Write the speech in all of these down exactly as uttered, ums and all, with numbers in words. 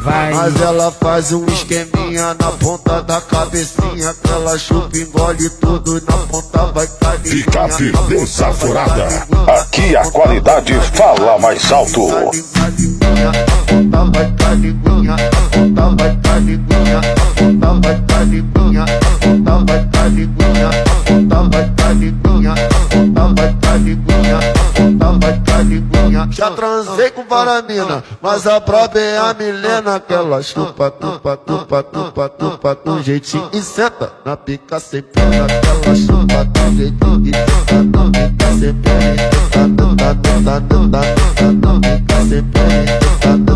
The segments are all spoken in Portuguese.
vai. Mas ela faz um esqueminha na ponta da cabecinha, que ela chupa, engole tudo, na ponta vai cair. Fica firmeza furada. Aqui a qualidade fala mais alto. A ponta vai caliguinha, a ponta vai caliguinha, a ponta vai caliguinha, a ponta vai caliguinha, a ponta vai caliguinha, a ponta vai caliguinha, a ponta vai caliguinha. Já transei com varamina, mas a própria é a Milena, que ela chupa, tupa, tupa, tupa, tupa, do jeitinho e senta na pica sem pena, que ela chupa do jeitinho e senta na pica sem pena, senta, tá, tá, tá, tá, tá, na pica sem pena.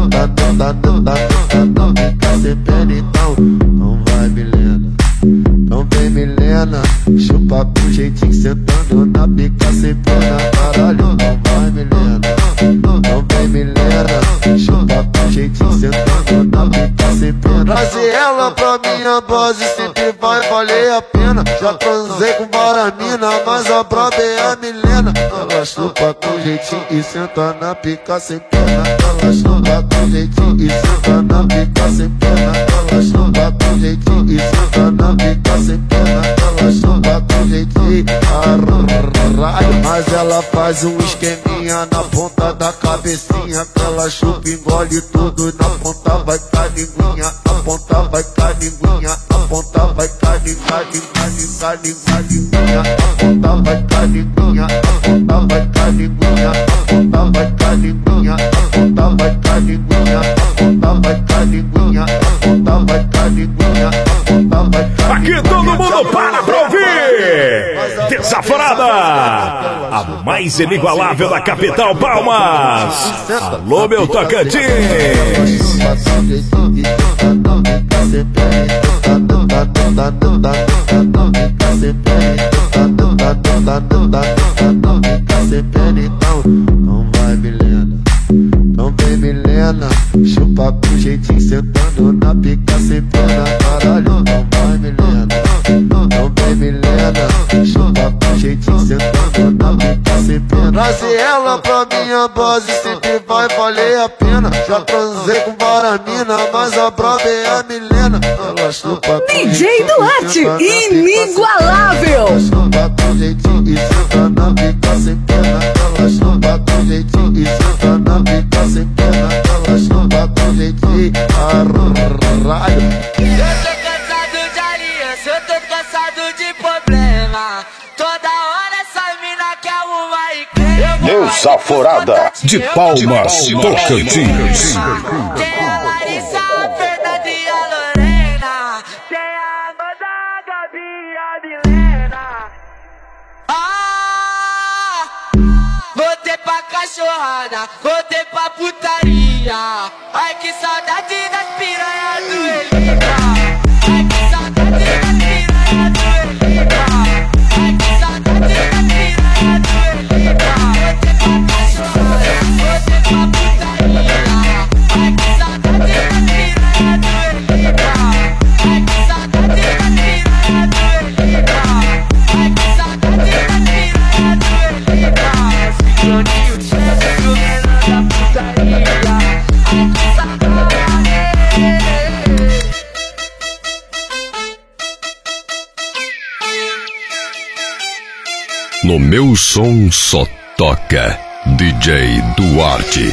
Então, não vai Milena, não vem Milena, chupa com jeitinho sentando na pica sem pena, caralho, não vai Milena, não vem Milena, chupa com jeitinho sentando na pica sem pena. Trazer ela pra minha base sempre vai valer a pena. Já transei com varamina, mas a própria é a Milena. Ela chupa com jeitinho e senta na pica sem pena. Ela chupa com jeitinho e senta na pica sem pena. Ela chupa com jeitinho e senta na pica sem pena. Ela chupa com jeitinho, arraio. Mas ela faz um esqueminha na ponta da cabecinha, que ela chupa, engole tudo, na ponta vai caliguinha, a ponta vai caliguinha, a ponta vai caliguinha, caliguinha, a ponta vai caliguinha, a ponta vai caliguinha, a ponta vai caliguinha, a ponta vai caliguinha, a ponta vai caliguinha, a ponta vai caliguinha, a ponta vai caliguinha. Aqui todo mundo para pra ouvir! Desaforada! A mais inigualável da capital Palmas! Alô, meu Tocantins! Não vai Milena, não vem Milena, chupa com jeitinho sentando na pica sem pena, caralho, não vai Milena, não vem Milena, chupa com jeitinho sentando na pica sem pena. Trazer ela pra minha base sempre vai valer a pena. Já transei com varamina, mas a própria é a Milena. Ela chupa com D J Duarte, inigualável. Ela chupa com jeitinho e senta na pica sem pena. Ela chupa com jeitinho e senta na pica sem pena. Ela chupa com jeitinho, arraio. Eu tô cansado de aliança, eu tô cansado de problema. Toda hora essa mina quer uma igreja. Desaforada de Palmas, Tocantins. Tem a Larissa, a Fernanda e a Lorena. Tem a Amanda, a Gabi e a Milena. Ah, voltei pra cachorrada, voltei pra putaria. Ai que saudade das piranhas do Elipa. Ai que saudade das piranhas do Elipa. Ai que saudade das piranhas do Elipa. Voltei pra cachorrada, voltei pra putaria. Ai que saudade das piranhas do Elipa. Ai que saudade das piranhas do Elipa. Ai que saudade das piranhas do Elipa. Sincroninho, chefe do menor da putaria. Ai que saudade. No meu som só toca D J Duarte.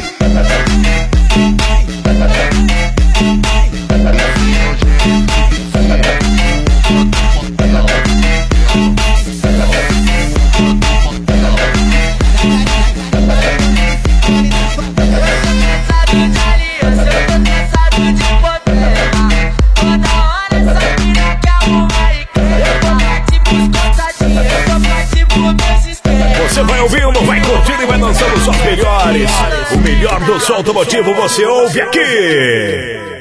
Você vai ouvindo, vai curtindo e vai dançando os só melhores. O melhor do som automotivo você ouve aqui.